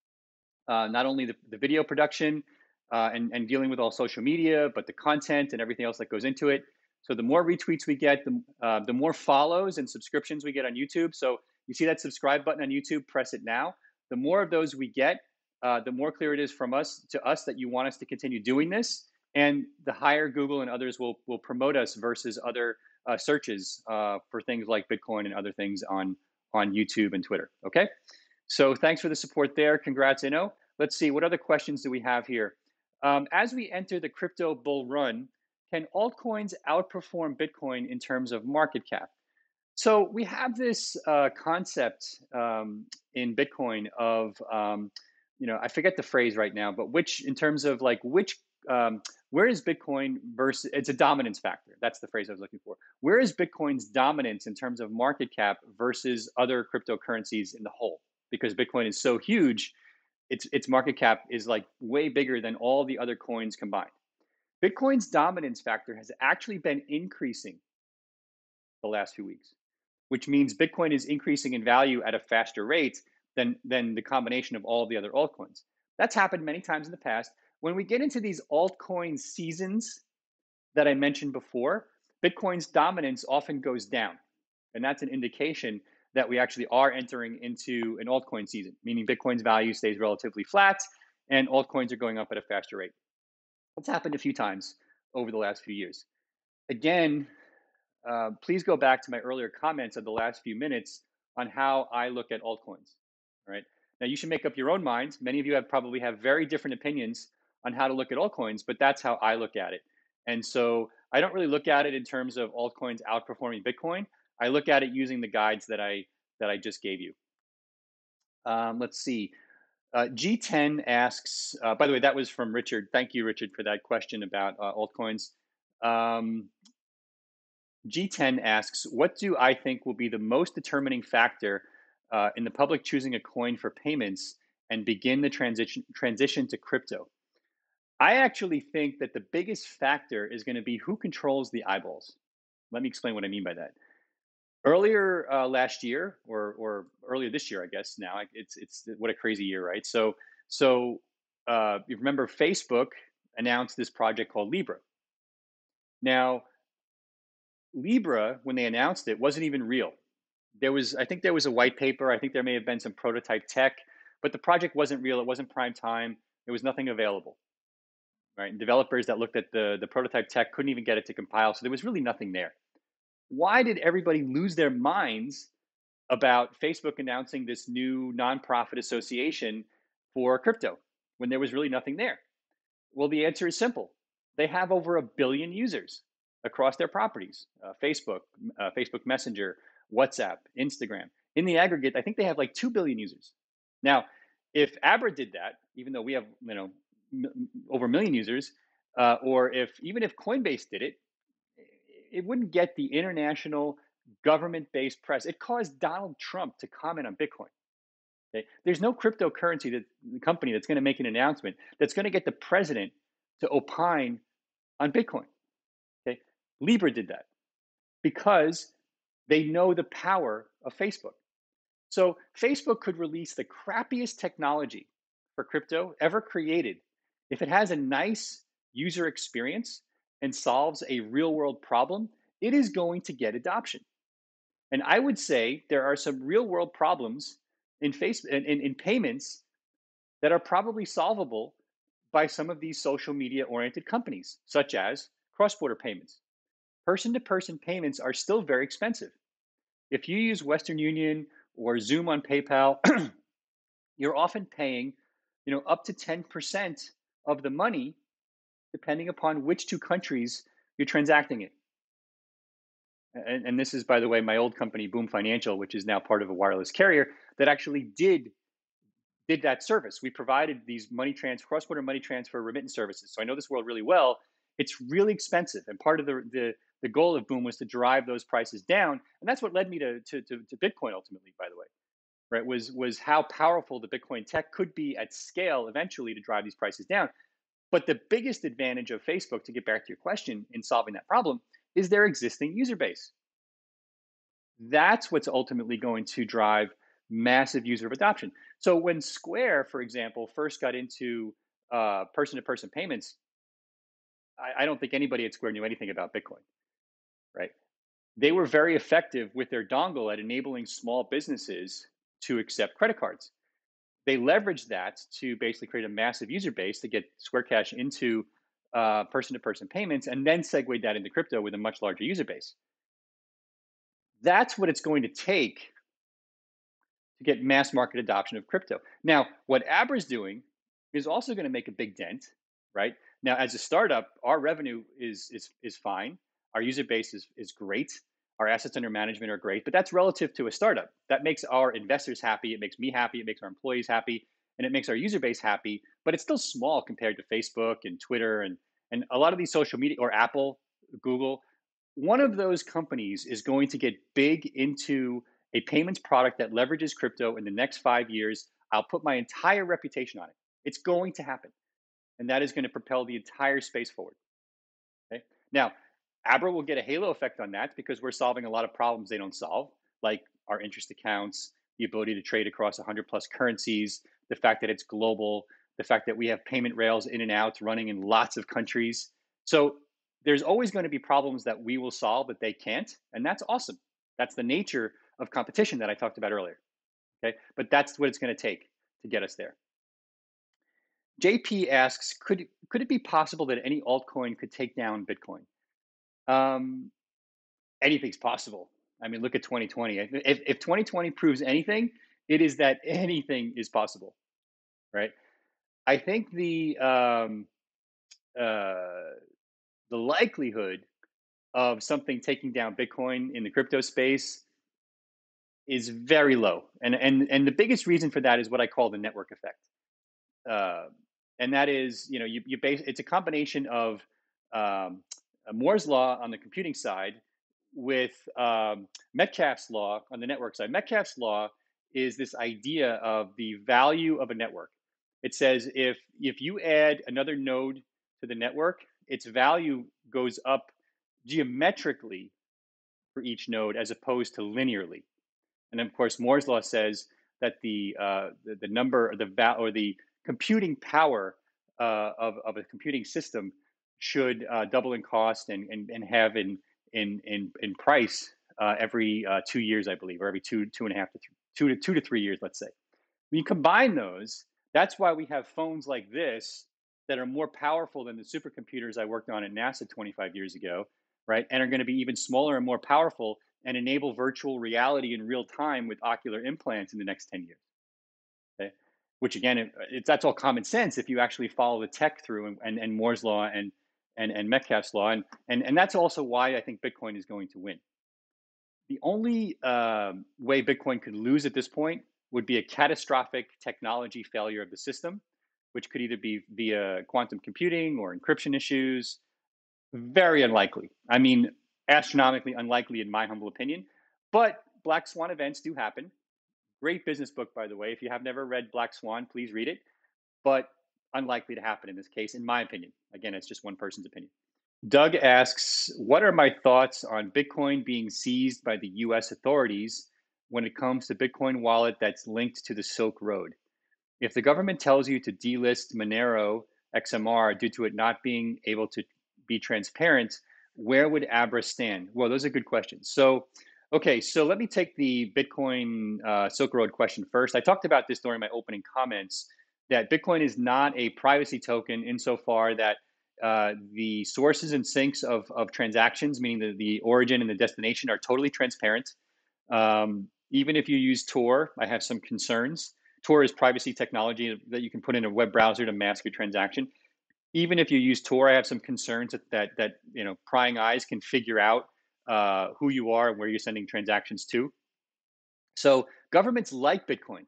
uh, not only the, the video production uh, and, and dealing with all social media, but the content and everything else that goes into it. So the more retweets we get, the, uh, the more follows and subscriptions we get on YouTube. So you see that subscribe button on YouTube, press it now. The more of those we get, uh, the more clear it is from us to us that you want us to continue doing this. And the higher Google and others will, will promote us versus other uh, searches uh, for things like Bitcoin and other things on, on YouTube and Twitter. Okay. So thanks for the support there. Congrats, Inno. Let's see, what other questions do we have here? Um, as we enter the crypto bull run, can altcoins outperform Bitcoin in terms of market cap? So we have this uh, concept um, in Bitcoin of, um, you know, I forget the phrase right now, but which, in terms of like which, um, where is Bitcoin versus, it's a dominance factor. That's the phrase I was looking for. Where is Bitcoin's dominance in terms of market cap versus other cryptocurrencies in the whole? Because Bitcoin is so huge, its its market cap is like way bigger than all the other coins combined. Bitcoin's dominance factor has actually been increasing the last few weeks, which means Bitcoin is increasing in value at a faster rate than, than the combination of all the other altcoins. That's happened many times in the past. When we get into these altcoin seasons that I mentioned before, Bitcoin's dominance often goes down. And that's an indication that we actually are entering into an altcoin season, meaning Bitcoin's value stays relatively flat and altcoins are going up at a faster rate. That's happened a few times over the last few years. Again, uh, please go back to my earlier comments of the last few minutes on how I look at altcoins. All right. Now you should make up your own minds. Many of you have probably have very different opinions on how to look at altcoins, but that's how I look at it. And so I don't really look at it in terms of altcoins outperforming Bitcoin. I look at it using the guides that I that I just gave you. Um, let's see. Uh, G ten asks. Uh, by the way, that was from Richard. Thank you, Richard, for that question about uh, altcoins. Um, G ten asks, what do I think will be the most determining factor uh, in the public choosing a coin for payments and begin the transition transition to crypto? I actually think that the biggest factor is going to be who controls the eyeballs. Let me explain what I mean by that. Earlier uh, last year, or or earlier this year, I guess now it's it's what a crazy year, right? So so uh, you remember Facebook announced this project called Libra. Now Libra, when they announced it, wasn't even real. There was, I think there was a white paper. I think there may have been some prototype tech, but the project wasn't real. It wasn't prime time. There was nothing available, right? And developers that looked at the, the prototype tech couldn't even get it to compile. So there was really nothing there. Why did everybody lose their minds about Facebook announcing this new nonprofit association for crypto when there was really nothing there? Well, the answer is simple. They have over a billion users across their properties, uh, Facebook, uh, Facebook Messenger, WhatsApp, Instagram. In the aggregate, I think they have like two billion users. Now, if Abra did that, even though we have, you know, m- over a million users, uh, or if even if Coinbase did it, it wouldn't get the international government-based press. It caused Donald Trump to comment on Bitcoin. Okay? There's no cryptocurrency that the company that's going to make an announcement that's going to get the president to opine on Bitcoin. Okay, Libra did that because they know the power of Facebook. So Facebook could release the crappiest technology for crypto ever created. If it has a nice user experience and solves a real world problem, it is going to get adoption. And I would say there are some real world problems in face in, in, in payments that are probably solvable by some of these social media oriented companies, such as cross border payments. Person to person payments are still very expensive. If you use Western Union or Zoom on PayPal, you're often paying, you know, up to ten percent of the money, depending upon which two countries you're transacting in. And, and this is, by the way, my old company, Boom Financial, which is now part of a wireless carrier that actually did did that service. We provided these money transfer, cross-border money transfer remittance services. So I know this world really well. It's really expensive, and part of the the, the goal of Boom was to drive those prices down, and that's what led me to, to to to Bitcoin ultimately. By the way, right, was was how powerful the Bitcoin tech could be at scale eventually to drive these prices down. But the biggest advantage of Facebook, to get back to your question, in solving that problem, is their existing user base. That's what's ultimately going to drive massive user adoption. So when Square, for example, first got into uh, person-to-person payments, I, I don't think anybody at Square knew anything about Bitcoin, right? They were very effective with their dongle at enabling small businesses to accept credit cards. They leveraged that to basically create a massive user base to get Square Cash into uh, person-to-person payments, and then segued that into crypto with a much larger user base. That's what it's going to take to get mass market adoption of crypto. Now, what Abra is doing is also going to make a big dent, right? Now, as a startup, our revenue is is is fine. Our user base is is great. Our assets under management are great, but that's relative to a startup. That makes our investors happy. It makes me happy. It makes our employees happy, and it makes our user base happy. But it's still small compared to Facebook and Twitter and and a lot of these social media, or Apple, Google. One of those companies is going to get big into a payments product that leverages crypto in the next five years. I'll put my entire reputation on it. It's going to happen. And that is going to propel the entire space forward. Okay. Now, Abra will get a halo effect on that because we're solving a lot of problems they don't solve, like our interest accounts, the ability to trade across one hundred plus currencies, the fact that it's global, the fact that we have payment rails in and out running in lots of countries. So there's always going to be problems that we will solve that they can't. And that's awesome. That's the nature of competition that I talked about earlier. Okay. But that's what it's going to take to get us there. J P asks, could could it be possible that any altcoin could take down Bitcoin? Um, Anything's possible. I mean, look at twenty twenty. If, if twenty twenty proves anything, it is that anything is possible, right? I think the um, uh, the likelihood of something taking down Bitcoin in the crypto space is very low, and and and the biggest reason for that is what I call the network effect. Uh, and that is, you know, you, you base it's a combination of um, Moore's law on the computing side with um, Metcalfe's law on the network side. Metcalfe's law is this idea of the value of a network. It says if if you add another node to the network, its value goes up geometrically for each node as opposed to linearly. And of course, Moore's law says that the uh, the, the number or the val- or the computing power uh, of, of a computing system should uh, double in cost and, and, and have in in in, in price uh, every uh, two years, I believe, or every two two and a half to th- two to two to three years, let's say. When you combine those, that's why we have phones like this that are more powerful than the supercomputers I worked on at NASA twenty-five years ago, right? And are going to be even smaller and more powerful and enable virtual reality in real time with ocular implants in the next ten years. Okay? Which again, it, it's that's all common sense if you actually follow the tech through and, and, and Moore's law and, and, and Metcalfe's law. And, and, and that's also why I think Bitcoin is going to win. The only um, way Bitcoin could lose at this point would be a catastrophic technology failure of the system, which could either be via quantum computing or encryption issues. Very unlikely. I mean, astronomically unlikely, in my humble opinion. But black swan events do happen. Great business book, by the way. If you have never read Black Swan, please read it. But unlikely to happen in this case, in my opinion. Again, it's just one person's opinion. Doug asks, what are my thoughts on Bitcoin being seized by the U S authorities when it comes to Bitcoin wallet that's linked to the Silk Road? If the government tells you to delist Monero X M R due to it not being able to be transparent, where would Abra stand? Well, those are good questions. So, okay, so let me take the Bitcoin uh, Silk Road question first. I talked about this during my opening comments that Bitcoin is not a privacy token insofar that uh, the sources and sinks of, of transactions, meaning the, the origin and the destination, are totally transparent. Um, even if you use Tor, I have some concerns. Tor is privacy technology that you can put in a web browser to mask your transaction. Even if you use Tor, I have some concerns that that, that you know prying eyes can figure out uh, who you are and where you're sending transactions to. So governments like Bitcoin.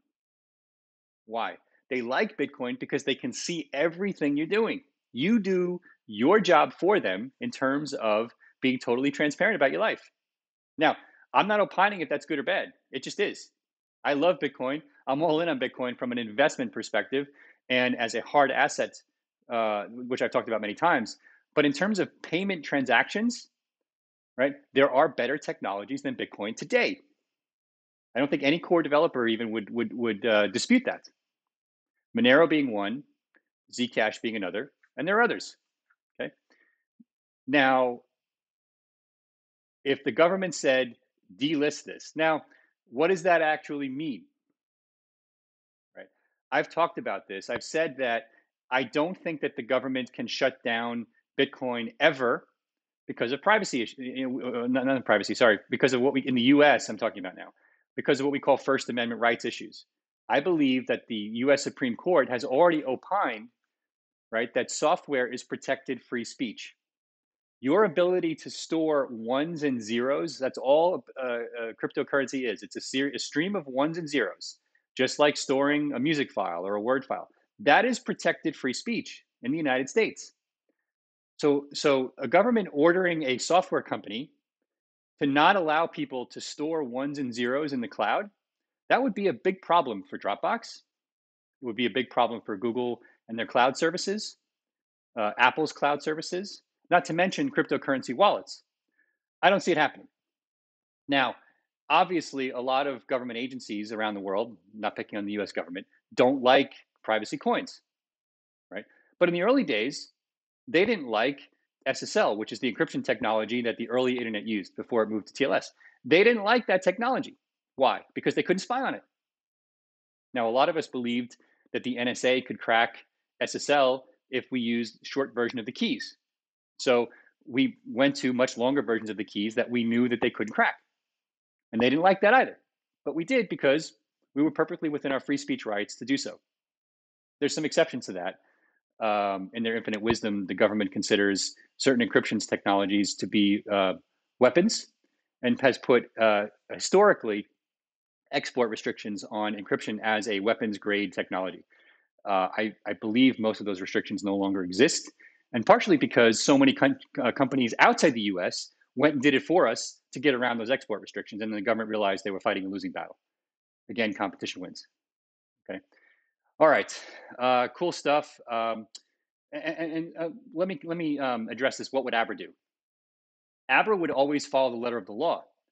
Why? They like Bitcoin because they can see everything you're doing. You do your job for them in terms of being totally transparent about your life. Now, I'm not opining if that's good or bad. It just is. I love Bitcoin. I'm all in on Bitcoin from an investment perspective and as a hard asset, uh, which I've talked about many times. But in terms of payment transactions, right, there are better technologies than Bitcoin today. I don't think any core developer even would would would uh, dispute that. Monero being one, Zcash being another, and there are others. Okay. Now, if the government said delist this, now what does that actually mean? Right. I've talked about this. I've said that I don't think that the government can shut down Bitcoin ever because of privacy issues. Not, not privacy, sorry, because of what we in the U S. I'm talking about now, because of what we call First Amendment rights issues. I believe that the U S. Supreme Court has already opined, right, that software is protected free speech. Your ability to store ones and zeros, that's all uh, uh, cryptocurrency is. It's a, ser- a stream of ones and zeros, just like storing a music file or a Word file. That is protected free speech in the United States. So, so a government ordering a software company to not allow people to store ones and zeros in the cloud, that would be a big problem for Dropbox. It would be a big problem for Google and their cloud services, uh, Apple's cloud services, not to mention cryptocurrency wallets. I don't see it happening. Now, obviously, a lot of government agencies around the world, not picking on the U S government, don't like privacy coins, right? But in the early days, they didn't like S S L, which is the encryption technology that the early internet used before it moved to T L S. They didn't like that technology. Why? Because they couldn't spy on it. Now, a lot of us believed that the N S A could crack S S L if we used short version of the keys. So we went to much longer versions of the keys that we knew that they couldn't crack. And they didn't like that either. But we did because we were perfectly within our free speech rights to do so. There's some exceptions to that. Um, in their infinite wisdom, the government considers certain encryption technologies to be uh, weapons and has put uh, historically export restrictions on encryption as a weapons grade technology. Uh, I, I believe most of those restrictions no longer exist, and partially because so many com- uh, companies outside the U S went and did it for us to get around those export restrictions, and then the government realized they were fighting a losing battle. Again, competition wins. Okay. All right. Uh, cool stuff. Um, and, and uh, let me let me um, address this. What would Abra do? Abra would always follow the letter of the law.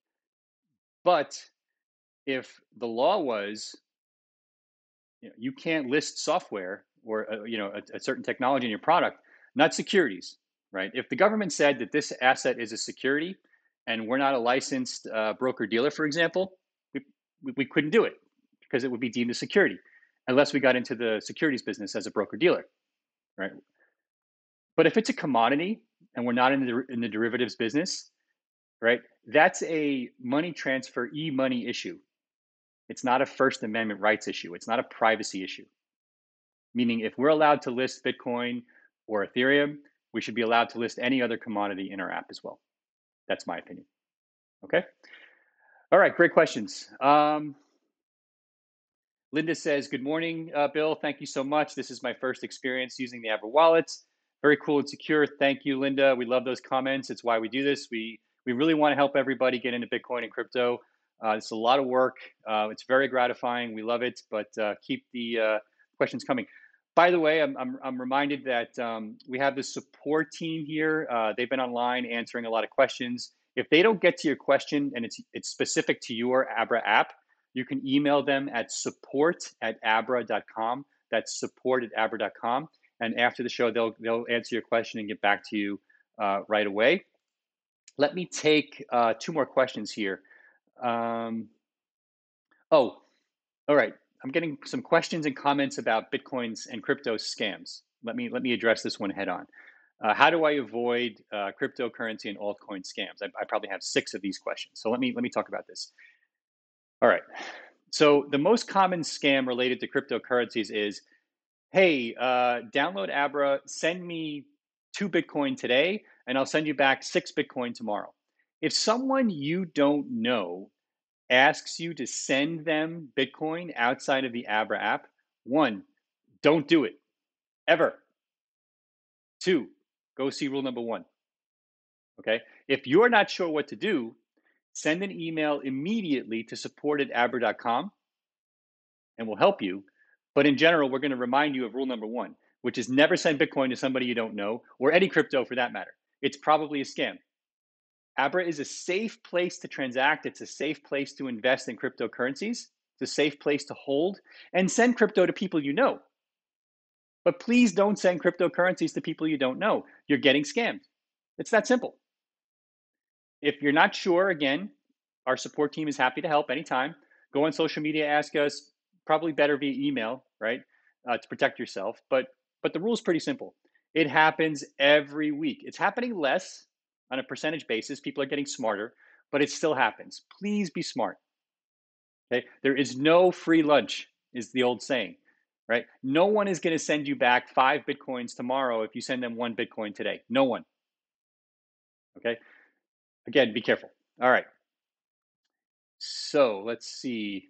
But if the law was, you know, you can't list software or uh, you know a, a certain technology in your product, not securities, right? If the government said that this asset is a security, and we're not a licensed uh, broker dealer, for example, we, we we couldn't do it because it would be deemed a security, unless we got into the securities business as a broker dealer, right? But if it's a commodity and we're not in the in the derivatives business, right? That's a money transfer e-money issue. It's not a First Amendment rights issue. It's not a privacy issue. Meaning, if we're allowed to list Bitcoin or Ethereum, we should be allowed to list any other commodity in our app as well. That's my opinion. Okay. All right. Great questions. Um, Linda says, good morning, uh, Bill. Thank you so much. This is my first experience using the Abra wallets. Very cool and secure. Thank you, Linda. We love those comments. It's why we do this. We we really want to help everybody get into Bitcoin and crypto. Uh, it's a lot of work. Uh, it's very gratifying. We love it, but uh, keep the uh, questions coming. By the way, I'm, I'm, I'm reminded that um, we have the support team here. Uh, they've been online answering a lot of questions. If they don't get to your question and it's it's specific to your Abra app, you can email them at support at abra dot com. That's support at abra dot com. And after the show, they'll they'll answer your question and get back to you uh, right away. Let me take uh, two more questions here. Um, oh, all right. I'm getting some questions and comments about Bitcoins and crypto scams. Let me let me address this one head on. Uh, how do I avoid uh, cryptocurrency and altcoin scams? I, I probably have six of these questions. So let me let me talk about this. All right. So the most common scam related to cryptocurrencies is, hey, uh, download Abra, send me two Bitcoin today, and I'll send you back six Bitcoin tomorrow. If someone you don't know asks you to send them Bitcoin outside of the Abra app, one, don't do it ever. Two, go see rule number one. Okay. If you're not sure what to do, send an email immediately to support at abra dot com and we'll help you. But in general, we're going to remind you of rule number one, which is never send Bitcoin to somebody you don't know, or any crypto for that matter. It's probably a scam. Abra is a safe place to transact. It's a safe place to invest in cryptocurrencies. It's a safe place to hold and send crypto to people you know. But please don't send cryptocurrencies to people you don't know. You're getting scammed. It's that simple. If you're not sure, again, our support team is happy to help anytime. Go on social media, ask us, probably better via email, right, uh, to protect yourself. But but the rule is pretty simple. It happens every week. It's happening less on a percentage basis. People are getting smarter, but it still happens. Please be smart. Okay, there is no free lunch, is the old saying, right? No one is going to send you back five bitcoins tomorrow if you send them one bitcoin today. No one. Okay. Again, be careful. All right. So let's see.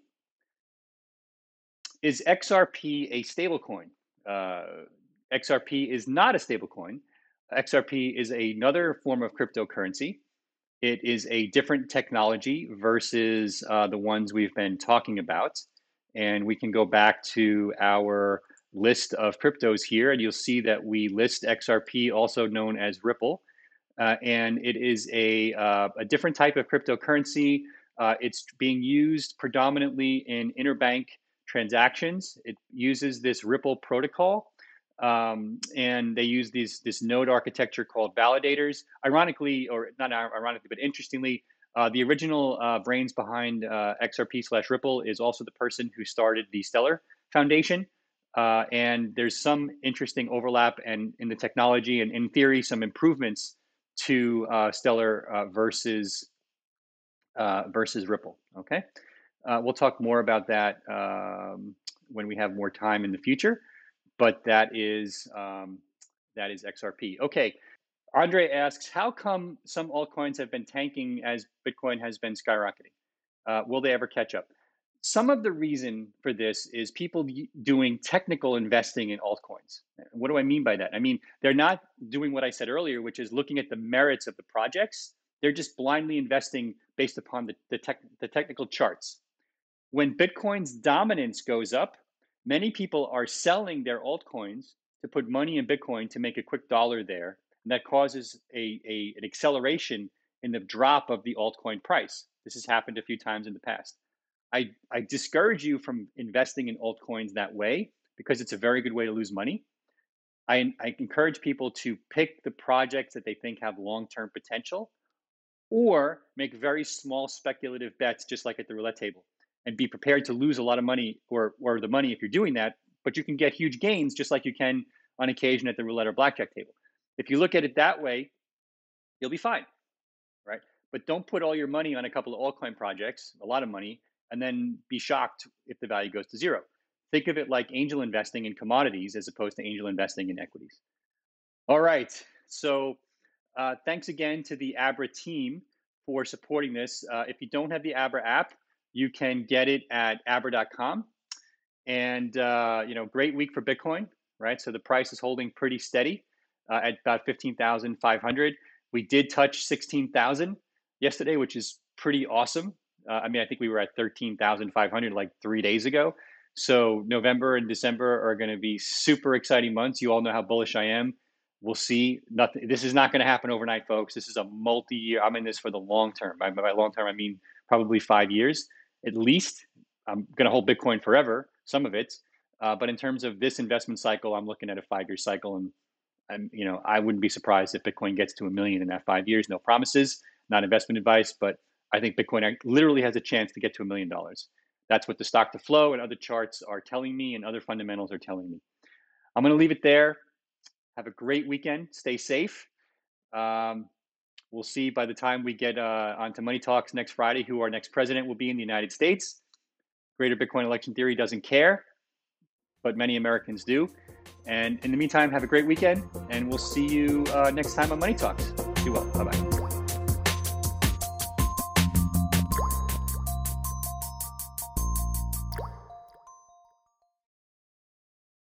Is X R P a stablecoin? Uh, X R P is not a stablecoin. X R P is another form of cryptocurrency. It is a different technology versus uh, the ones we've been talking about. And we can go back to our list of cryptos here, and you'll see that we list X R P, also known as Ripple. Uh, and it is a, uh, a different type of cryptocurrency. Uh, it's being used predominantly in interbank transactions. It uses this Ripple protocol, um, and they use these this node architecture called validators. Ironically, or not ironically, but interestingly, uh, the original uh, brains behind uh, X R P slash Ripple is also the person who started the Stellar Foundation. Uh, and there's some interesting overlap and in the technology, and in theory, some improvements to uh, Stellar uh, versus uh, versus Ripple. Okay, uh, we'll talk more about that um, when we have more time in the future. But that is um, that is X R P. Okay, Andre asks, how come some altcoins have been tanking as Bitcoin has been skyrocketing? Uh, will they ever catch up? Some of the reason for this is people doing technical investing in altcoins. What do I mean by that? I mean, they're not doing what I said earlier, which is looking at the merits of the projects. They're just blindly investing based upon the, the, tech, the technical charts. When Bitcoin's dominance goes up, many people are selling their altcoins to put money in Bitcoin to make a quick dollar there. And that causes a, a, an acceleration in the drop of the altcoin price. This has happened a few times in the past. I, I discourage you from investing in altcoins that way because it's a very good way to lose money. I, I encourage people to pick the projects that they think have long-term potential, or make very small speculative bets, just like at the roulette table, and be prepared to lose a lot of money or, or the money if you're doing that, but you can get huge gains just like you can on occasion at the roulette or blackjack table. If you look at it that way, you'll be fine, right? But don't put all your money on a couple of altcoin projects, a lot of money, and then be shocked if the value goes to zero. Think of it like angel investing in commodities as opposed to angel investing in equities. All right, so uh, thanks again to the Abra team for supporting this. Uh, if you don't have the Abra app, you can get it at abra dot com. And uh, you know, great week for Bitcoin, right? So the price is holding pretty steady uh, at about fifteen thousand five hundred. We did touch sixteen thousand yesterday, which is pretty awesome. Uh, I mean, I think we were at thirteen thousand five hundred like three days ago. So November and December are going to be super exciting months. You all know how bullish I am. We'll see. Nothing. This is not going to happen overnight, folks. This is a multi-year. I'm in this for the long term. By, by long term, I mean probably five years at least. I'm going to hold Bitcoin forever, some of it. Uh, but in terms of this investment cycle, I'm looking at a five-year cycle, and I'm, you know, I wouldn't be surprised if Bitcoin gets to a million in that five years. No promises, not investment advice, but I think Bitcoin literally has a chance to get to a million dollars. That's what the stock to flow and other charts are telling me, and other fundamentals are telling me. I'm going to leave it there. Have a great weekend. Stay safe. Um, we'll see by the time we get uh, onto Money Talks next Friday who our next president will be in the United States. Greater Bitcoin election theory doesn't care, but many Americans do. And in the meantime, have a great weekend, and we'll see you uh, next time on Money Talks. Be well. Bye-bye.